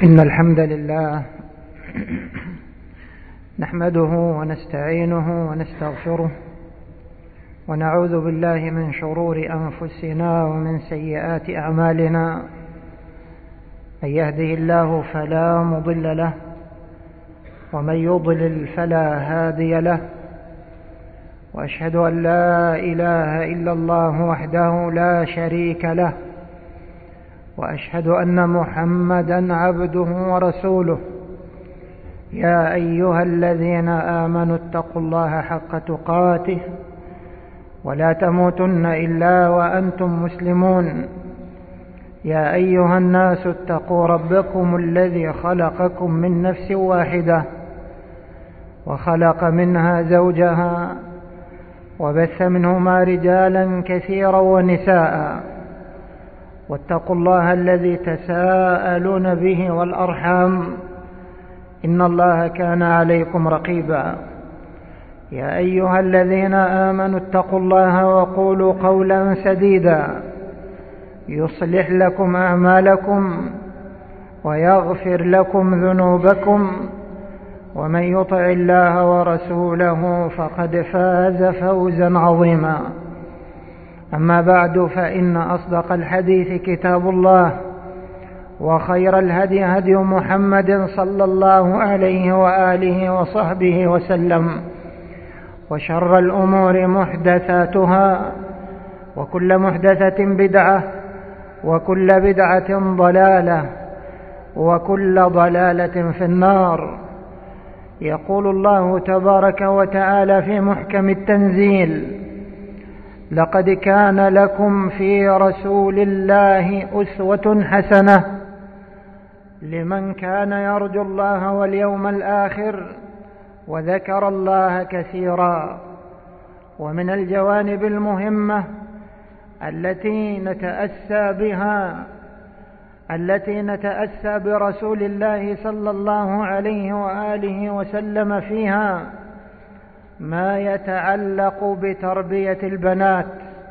إن الحمد لله نحمده ونستعينه ونستغفره ونعوذ بالله من شرور أنفسنا ومن سيئات أعمالنا. من يهده الله فلا مضل له ومن يضلل فلا هادي له، وأشهد أن لا إله إلا الله وحده لا شريك له، وأشهد أن محمدا عبده ورسوله. يا أيها الذين آمنوا اتقوا الله حق تقاته ولا تموتن إلا وأنتم مسلمون. يا أيها الناس اتقوا ربكم الذي خلقكم من نفس واحدة وخلق منها زوجها وبث منهما رجالا كثيرا ونساء، واتقوا الله الذي تساءلون به والأرحام إن الله كان عليكم رقيبا. يا أيها الذين آمنوا اتقوا الله وقولوا قولا سديدا يصلح لكم أعمالكم ويغفر لكم ذنوبكم، ومن يطع الله ورسوله فقد فاز فوزا عظيما. أما بعد، فإن أصدق الحديث كتاب الله، وخير الهدي هدي محمد صلى الله عليه وآله وصحبه وسلم، وشر الأمور محدثاتها، وكل محدثة بدعة، وكل بدعة ضلالة، وكل ضلالة في النار. يقول الله تبارك وتعالى في محكم التنزيل: لقد كان لكم في رسول الله أسوة حسنة لمن كان يرجو الله واليوم الآخر وذكر الله كثيرا. ومن الجوانب المهمة التي نتأسى برسول الله صلى الله عليه وآله وسلم فيها ما يتعلق بتربية البنات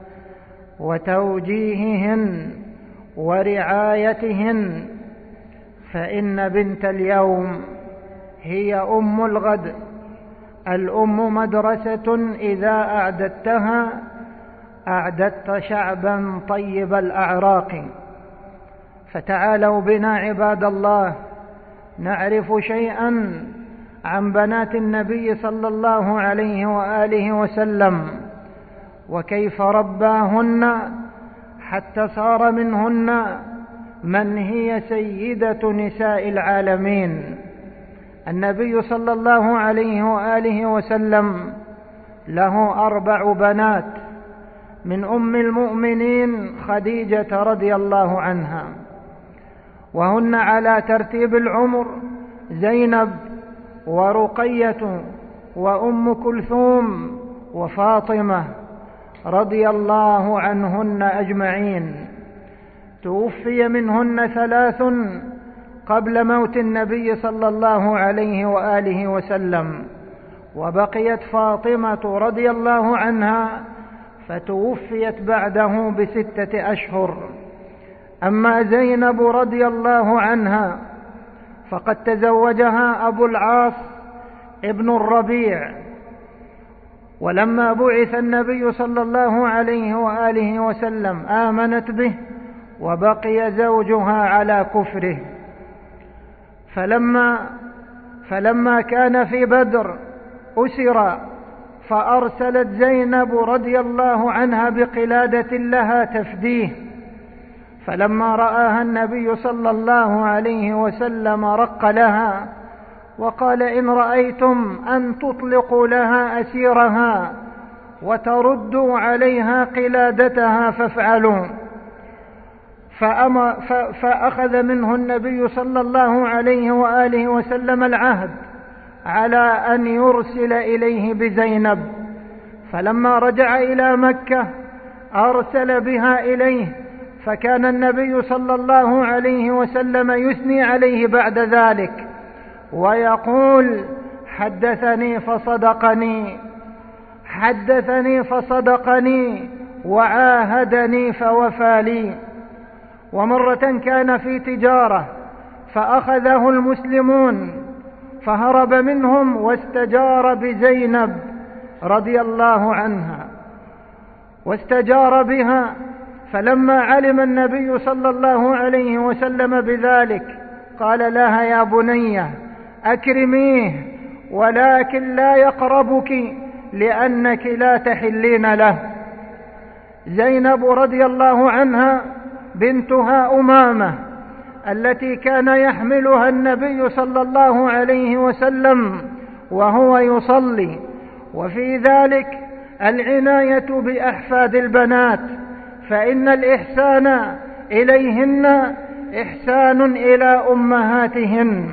وتوجيههن ورعايتهن، فإن بنت اليوم هي أم الغد. الأم مدرسة إذا أعددتها أعددت شعبا طيب الأعراق. فتعالوا بنا عباد الله نعرف شيئا عن بنات النبي صلى الله عليه وآله وسلم، وكيف رباهن حتى صار منهن من هي سيدة نساء العالمين. النبي صلى الله عليه وآله وسلم له 4 بنات، من أم المؤمنين خديجة رضي الله عنها، وهن على ترتيب العمر زينب ورقية وأم كلثوم وفاطمة رضي الله عنهن أجمعين. توفي منهن 3 قبل موت النبي صلى الله عليه وآله وسلم، وبقيت فاطمة رضي الله عنها فتوفيت بعده ب6 أشهر. أما زينب رضي الله عنها فقد تزوجها أبو العاص ابن الربيع، ولما بعث النبي صلى الله عليه وآله وسلم آمنت به، وبقي زوجها على كفره. فلما كان في بدر أسر، فأرسلت زينب رضي الله عنها بقلادة لها تفديه، فلما رآها النبي صلى الله عليه وسلم رق لها وقال: إن رأيتم أن تطلقوا لها أسيرها وتردوا عليها قلادتها فافعلوا. فأخذ منه النبي صلى الله عليه وآله وسلم العهد على أن يرسل إليه بزينب. فلما رجع إلى مكة أرسل بها إليه، فكان النبي صلى الله عليه وسلم يثني عليه بعد ذلك ويقول: حدثني فصدقني وعاهدني فوفى لي. ومرة كان في تجارة فأخذه المسلمون فهرب منهم واستجار بزينب رضي الله عنها، واستجار بها. فلما علم النبي صلى الله عليه وسلم بذلك قال لها: يا بنية أكرميه، ولكن لا يقربك لأنك لا تحلين له. زينب رضي الله عنها بنتها أمامة التي كان يحملها النبي صلى الله عليه وسلم وهو يصلي، وفي ذلك العناية بأحفاد البنات، فإن الإحسان إليهن إحسان إلى أمهاتهن.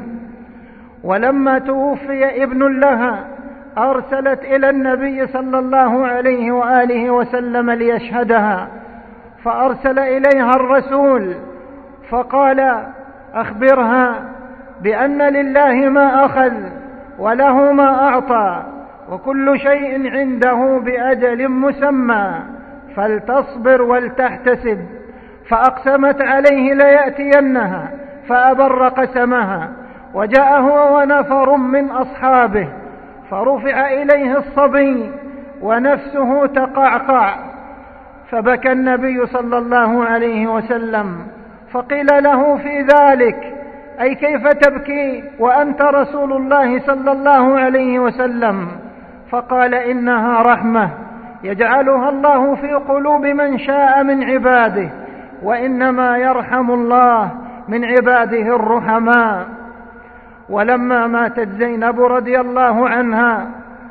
ولما توفي ابن لها أرسلت إلى النبي صلى الله عليه وآله وسلم ليشهدها، فأرسل إليها الرسول فقال: أخبرها بأن لله ما أخذ وله ما أعطى، وكل شيء عنده بأجل مسمى، فلتصبر ولتحتسب. فأقسمت عليه ليأتينها، فأبر قسمها، وجاء هو ونفر من أصحابه، فرفع إليه الصبي ونفسه تقعقع، فبكى النبي صلى الله عليه وسلم، فقيل له في ذلك: أي كيف تبكي وأنت رسول الله صلى الله عليه وسلم؟ فقال: إنها رحمة يجعلها الله في قلوب من شاء من عباده، وإنما يرحم الله من عباده الرحماء. ولما ماتت زينب رضي الله عنها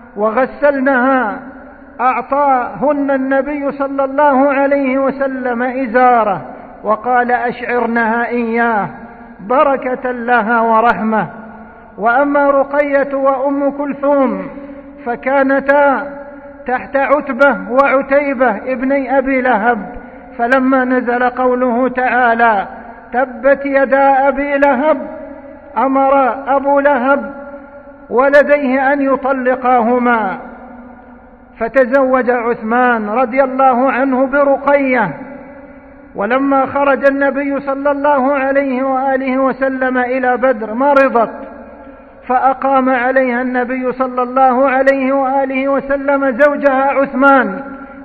وغسلنها أعطاهن النبي صلى الله عليه وسلم إزاره وقال: أشعرنها إياه بركة لها ورحمة. وأما رقية وأم كلثوم فكانتا تحت عتبة وعتيبة ابني أبي لهب، فلما نزل قوله تعالى: تبت يدا أبي لهب، أمر أبو لهب ولديه أن يطلقاهما، فتزوج عثمان رضي الله عنه برقية. ولما خرج النبي صلى الله عليه وآله وسلم إلى بدر مرضت، فأقام عليها النبي صلى الله عليه وآله وسلم زوجها عثمان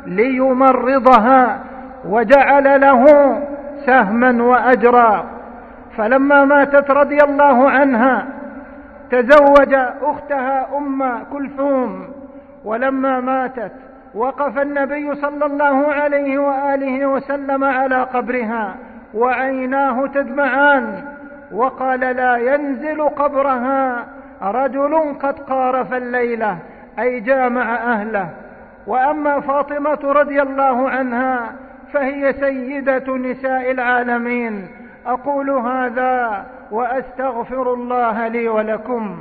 ليمرضها، وجعل له سهما وأجرا. فلما ماتت رضي الله عنها تزوج أختها أم كلثوم، ولما ماتت وقف النبي صلى الله عليه وآله وسلم على قبرها وعيناه تدمعان، وقال: لا ينزل قبرها رجل قد قارف الليلة، أي جامع أهله. وأما فاطمة رضي الله عنها فهي سيدة نساء العالمين. أقول هذا وأستغفر الله لي ولكم.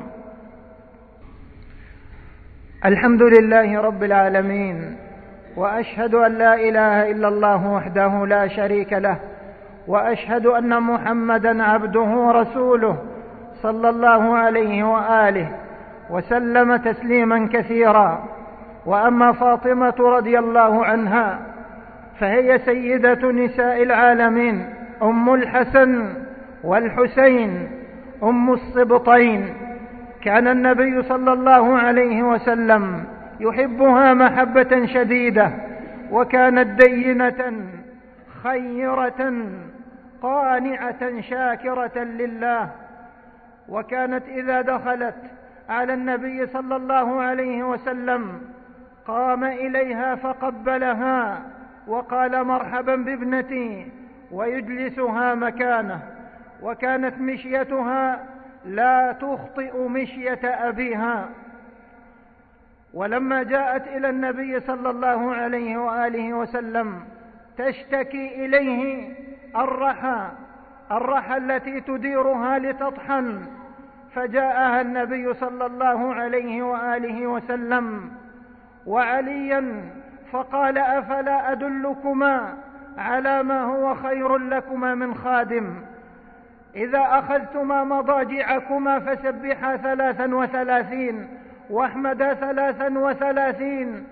الحمد لله رب العالمين، وأشهد أن لا إله إلا الله وحده لا شريك له، وأشهد أن محمدا عبده ورسوله صلى الله عليه وآله وسلم تسليما كثيرا. وأما فاطمة رضي الله عنها فهي سيدة نساء العالمين، أم الحسن والحسين، أم السبطين. كان النبي صلى الله عليه وسلم يحبها محبة شديدة، وكانت دينة خيرة قانعة شاكرة لله. وكانت إذا دخلت على النبي صلى الله عليه وسلم قام إليها فقبلها وقال: مرحبا بابنتي، ويجلسها مكانه. وكانت مشيتها لا تخطئ مشية أبيها. ولما جاءت إلى النبي صلى الله عليه وآله وسلم تشتكي إليه الرحى التي تديرها لتطحن، فجاءها النبي صلى الله عليه وآله وسلم وعليا فقال: أفلا أدلكما على ما هو خير لكما من خادم؟ إذا أخذتما مضاجعكما فسبحا 33 واحمدا 33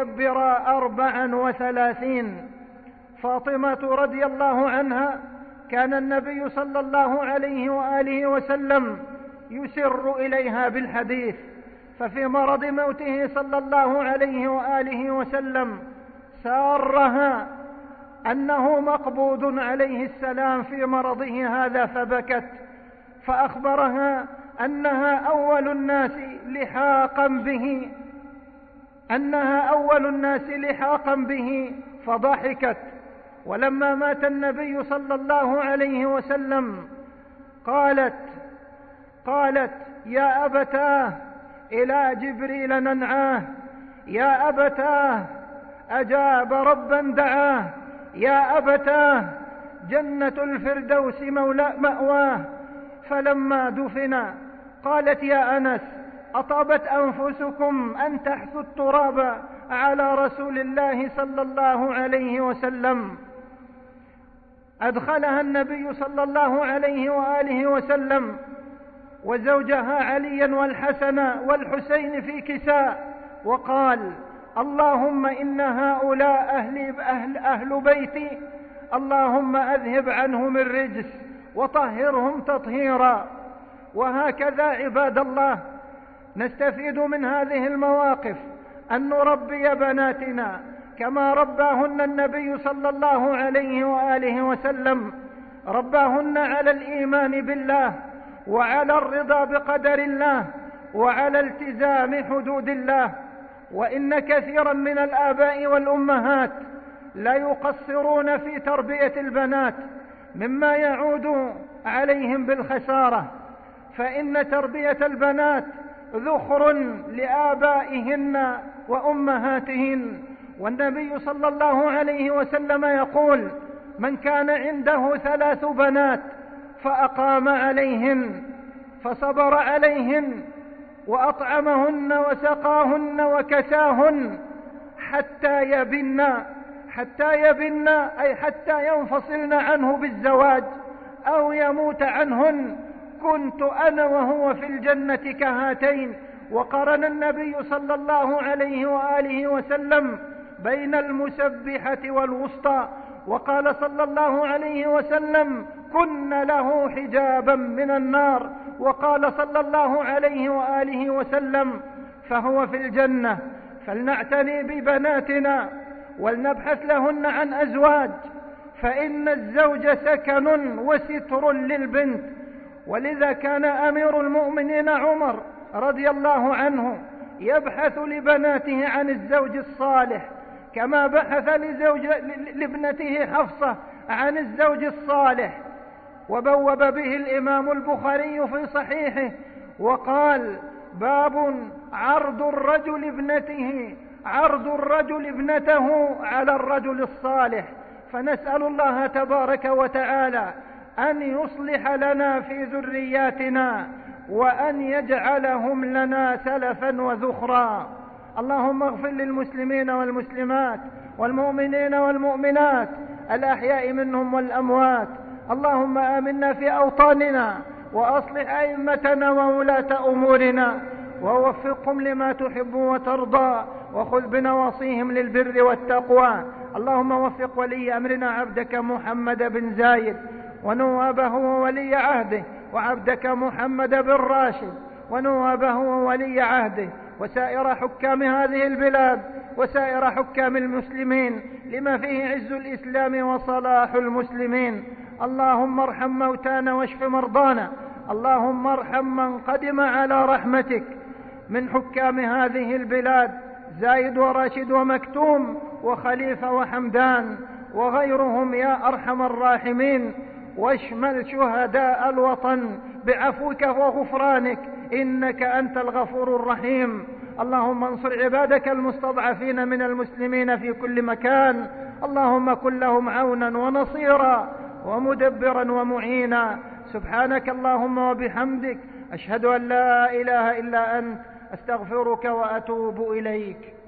وكبرا 34. فاطمة رضي الله عنها كان النبي صلى الله عليه وآله وسلم يسر إليها بالحديث، ففي مرض موته صلى الله عليه وآله وسلم سارها أنه مقبوض عليه السلام في مرضه هذا، فبكت، فأخبرها أنها أول الناس لحاقا به، فضحكت. ولما مات النبي صلى الله عليه وسلم قالت يا أبتاه إلى جبريل ننعاه، يا أبتاه أجاب ربا دعاه، يا أبتاه جنة الفردوس مأواه. فلما دفن قالت يا أنس أطابت أنفسكم أن تحثوا التراب على رسول الله صلى الله عليه وسلم. أدخلها النبي صلى الله عليه وآله وسلم وزوجها عليا والحسن والحسين في كساء، وقال اللهم إن هؤلاء أهل بيتي، اللهم أذهب عنهم الرجس وطهرهم تطهيرا. وهكذا عباد الله نستفيد من هذه المواقف أن نربي بناتنا كما رباهن النبي صلى الله عليه وآله وسلم، رباهن على الإيمان بالله وعلى الرضا بقدر الله وعلى التزام حدود الله. وإن كثيرا من الآباء والأمهات لا يقصرون في تربية البنات، مما يعود عليهم بالخسارة، فإن تربية البنات ذخر لآبائهن وأمهاتهن. والنبي صلى الله عليه وسلم يقول من كان عنده 3 بنات فأقام عليهن فصبر عليهن وأطعمهن وسقاهن وكساهن حتى يبن أي حتى ينفصلن عنه بالزواج أو يموت عنهن، كنت أنا وهو في الجنة كهاتين. وقرن النبي صلى الله عليه وآله وسلم بين المسبحة والوسطى، وقال صلى الله عليه وسلم كن له حجابا من النار، وقال صلى الله عليه وآله وسلم فهو في الجنة. فلنعتني ببناتنا ولنبحث لهن عن أزواج، فإن الزوج سكن وستر للبنت. ولذا كان أمير المؤمنين عمر رضي الله عنه يبحث لبناته عن الزوج الصالح، كما بحث لابنته حفصة عن الزوج الصالح. وبوب به الإمام البخاري في صحيحه وقال باب عرض الرجل ابنته على الرجل الصالح. فنسأل الله تبارك وتعالى أن يصلح لنا في ذرياتنا وأن يجعلهم لنا سلفا وذخرا. اللهم اغفر للمسلمين والمسلمات والمؤمنين والمؤمنات الأحياء منهم والأموات. اللهم آمنا في أوطاننا وأصلح أئمتنا وولاة أمورنا ووفقهم لما تحب وترضى، وخذ بنواصيهم للبر والتقوى. اللهم وفق ولي أمرنا عبدك محمد بن زايد ونوابه وولي عهده، وعبدك محمد بن راشد ونوابه وولي عهده، وسائر حكام هذه البلاد وسائر حكام المسلمين، لما فيه عز الإسلام وصلاح المسلمين. اللهم ارحم موتانا واشف مرضانا. اللهم ارحم من قدم على رحمتك من حكام هذه البلاد، زايد وراشد ومكتوم وخليفة وحمدان وغيرهم يا أرحم الراحمين. واشمل شهداء الوطن بعفوك وغفرانك، إنك أنت الغفور الرحيم. اللهم انصر عبادك المستضعفين من المسلمين في كل مكان. اللهم كن لهم عونا ونصيرا ومدبرا ومعينا. سبحانك اللهم وبحمدك، أشهد أن لا إله إلا أنت، أستغفرك وأتوب إليك.